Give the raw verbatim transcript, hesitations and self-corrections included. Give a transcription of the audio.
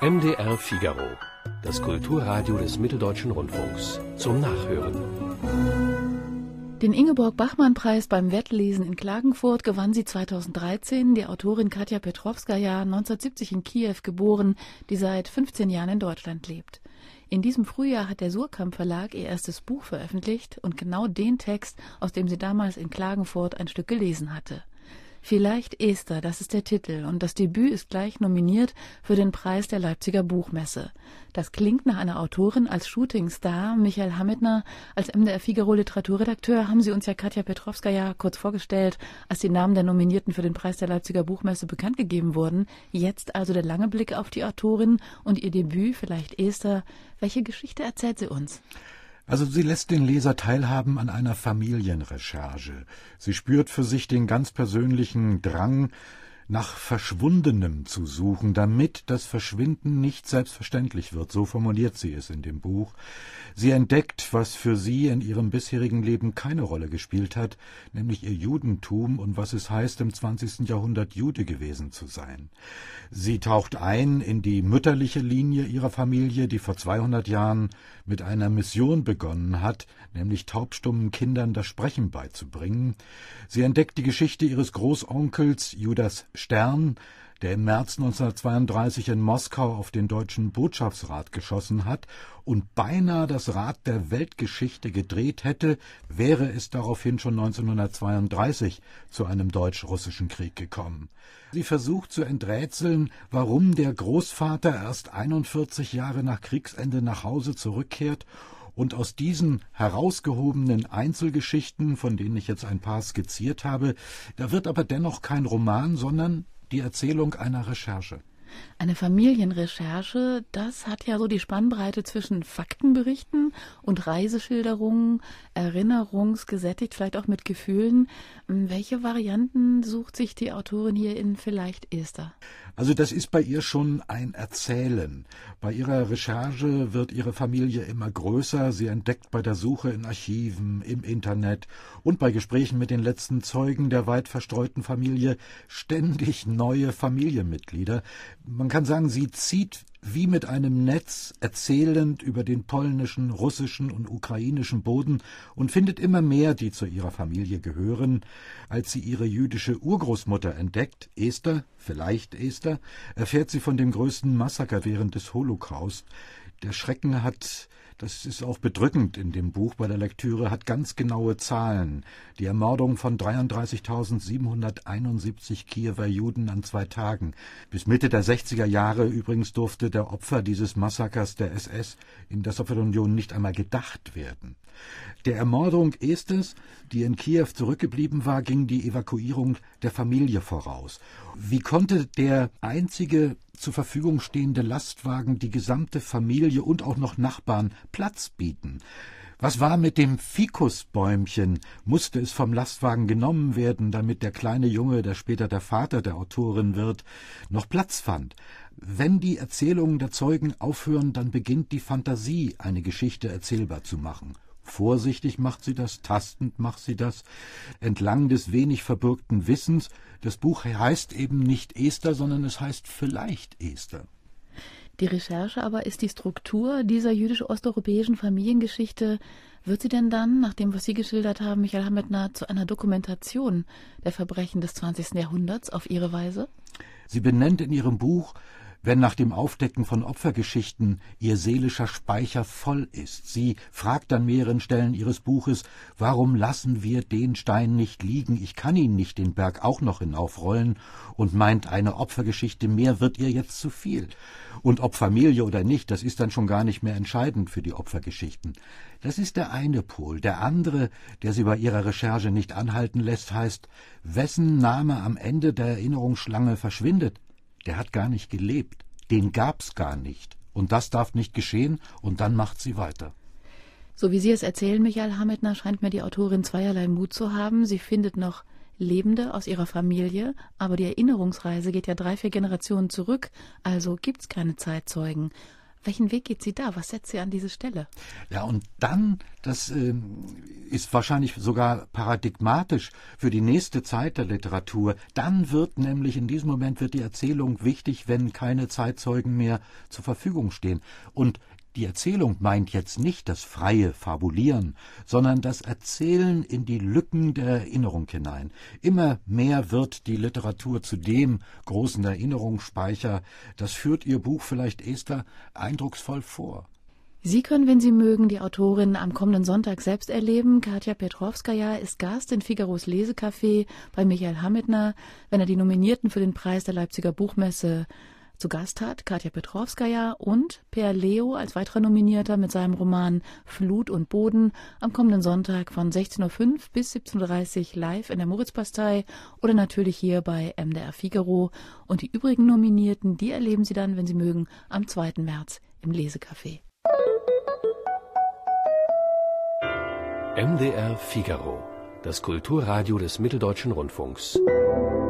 M D R Figaro, das Kulturradio des Mitteldeutschen Rundfunks, zum Nachhören. Den Ingeborg-Bachmann-Preis beim Wettlesen in Klagenfurt gewann sie zweitausenddreizehn, die Autorin Katja Petrovskaja, neunzehnhundertsiebzig in Kiew geboren, die seit fünfzehn Jahren in Deutschland lebt. In diesem Frühjahr hat der Surkamp Verlag ihr erstes Buch veröffentlicht und genau den Text, aus dem sie damals in Klagenfurt ein Stück gelesen hatte. Vielleicht Esther, das ist der Titel, und das Debüt ist gleich nominiert für den Preis der Leipziger Buchmesse. Das klingt nach einer Autorin als Shootingstar. Michael Hametner, als M D R Figaro Literaturredakteur, haben Sie uns ja Katja Petrovskaja kurz vorgestellt, als die Namen der Nominierten für den Preis der Leipziger Buchmesse bekannt gegeben wurden. Jetzt also der lange Blick auf die Autorin und ihr Debüt, vielleicht Esther. Welche Geschichte erzählt sie uns? Also sie lässt den Leser teilhaben an einer Familienrecherche. Sie spürt für sich den ganz persönlichen Drang, nach Verschwundenem zu suchen, damit das Verschwinden nicht selbstverständlich wird. So formuliert sie es in dem Buch. Sie entdeckt, was für sie in ihrem bisherigen Leben keine Rolle gespielt hat, nämlich ihr Judentum und was es heißt, im zwanzigsten Jahrhundert Jude gewesen zu sein. Sie taucht ein in die mütterliche Linie ihrer Familie, die vor zweihundert Jahren mit einer Mission begonnen hat, nämlich taubstummen Kindern das Sprechen beizubringen. Sie entdeckt die Geschichte ihres Großonkels Judas Stern, der im März neunzehnhundertzweiunddreißig in Moskau auf den deutschen Botschaftsrat geschossen hat und beinahe das Rad der Weltgeschichte gedreht hätte, wäre es daraufhin schon neunzehnhundertzweiunddreißig zu einem deutsch-russischen Krieg gekommen. Sie versucht zu enträtseln, warum der Großvater erst einundvierzig Jahre nach Kriegsende nach Hause zurückkehrt, und aus diesen herausgehobenen Einzelgeschichten, von denen ich jetzt ein paar skizziert habe, da wird aber dennoch kein Roman, sondern die Erzählung einer Recherche. Eine Familienrecherche, das hat ja so die Spannbreite zwischen Faktenberichten und Reiseschilderungen, erinnerungsgesättigt, vielleicht auch mit Gefühlen. Welche Varianten sucht sich die Autorin hier in Vielleicht Esther? Also das ist bei ihr schon ein Erzählen. Bei ihrer Recherche wird ihre Familie immer größer. Sie entdeckt bei der Suche in Archiven, im Internet und bei Gesprächen mit den letzten Zeugen der weit verstreuten Familie ständig neue Familienmitglieder. Man kann sagen, sie zieht wie mit einem Netz erzählend über den polnischen, russischen und ukrainischen Boden und findet immer mehr, die zu ihrer Familie gehören. Als sie ihre jüdische Urgroßmutter entdeckt, Esther, vielleicht Esther, erfährt sie von dem größten Massaker während des Holocaust. Der Schrecken hat, das ist auch bedrückend in dem Buch bei der Lektüre, hat ganz genaue Zahlen. Die Ermordung von dreiunddreißigtausendsiebenhunderteinundsiebzig Kiewer Juden an zwei Tagen. Bis Mitte der sechziger Jahre übrigens durfte der Opfer dieses Massakers der S S in der Sowjetunion nicht einmal gedacht werden. Der Ermordung Esthers, die in Kiew zurückgeblieben war, ging die Evakuierung der Familie voraus. Wie konnte der einzige zur Verfügung stehende Lastwagen die gesamte Familie und auch noch Nachbarn Platz bieten? Was war mit dem Fikusbäumchen? Musste es vom Lastwagen genommen werden, damit der kleine Junge, der später der Vater der Autorin wird, noch Platz fand? Wenn die Erzählungen der Zeugen aufhören, dann beginnt die Fantasie, eine Geschichte erzählbar zu machen. Vorsichtig macht sie das, tastend macht sie das, entlang des wenig verbürgten Wissens. Das Buch heißt eben nicht Esther, sondern es heißt vielleicht Esther. Die Recherche aber ist die Struktur dieser jüdisch-osteuropäischen Familiengeschichte. Wird sie denn dann, nach dem, was Sie geschildert haben, Michael Hametner, zu einer Dokumentation der Verbrechen des zwanzigsten Jahrhunderts auf ihre Weise? Sie benennt in ihrem Buch, wenn nach dem Aufdecken von Opfergeschichten ihr seelischer Speicher voll ist. Sie fragt an mehreren Stellen ihres Buches, warum lassen wir den Stein nicht liegen? Ich kann ihn nicht den Berg auch noch hinaufrollen, und meint, eine Opfergeschichte mehr wird ihr jetzt zu viel. Und ob Familie oder nicht, das ist dann schon gar nicht mehr entscheidend für die Opfergeschichten. Das ist der eine Pol. Der andere, der sie bei ihrer Recherche nicht anhalten lässt, heißt, wessen Name am Ende der Erinnerungsschlange verschwindet, der hat gar nicht gelebt, den gab's gar nicht. Und das darf nicht geschehen, und dann macht sie weiter. So wie Sie es erzählen, Michael Hametner, scheint mir die Autorin zweierlei Mut zu haben. Sie findet noch Lebende aus ihrer Familie, aber die Erinnerungsreise geht ja drei, vier Generationen zurück, also gibt's keine Zeitzeugen. Welchen Weg geht sie da? Was setzt sie an diese Stelle? Ja, und dann, das äh, ist wahrscheinlich sogar paradigmatisch für die nächste Zeit der Literatur, dann wird nämlich, in diesem Moment wird die Erzählung wichtig, wenn keine Zeitzeugen mehr zur Verfügung stehen. Und die Erzählung meint jetzt nicht das freie Fabulieren, sondern das Erzählen in die Lücken der Erinnerung hinein. Immer mehr wird die Literatur zu dem großen Erinnerungsspeicher. Das führt ihr Buch vielleicht, Esther, eindrucksvoll vor. Sie können, wenn Sie mögen, die Autorin am kommenden Sonntag selbst erleben. Katja Petrovskaja ist Gast in Figaros Lesecafé bei Michael Hammidner, wenn er die Nominierten für den Preis der Leipziger Buchmesse zu Gast hat, Katja Petrovskaja und Per Leo als weiterer Nominierter mit seinem Roman Flut und Boden am kommenden Sonntag von sechzehn Uhr fünf bis siebzehn Uhr dreißig live in der Moritzbastei oder natürlich hier bei M D R Figaro. Und die übrigen Nominierten, die erleben Sie dann, wenn Sie mögen, am zweiten März im Lesecafé. M D R Figaro, das Kulturradio des Mitteldeutschen Rundfunks.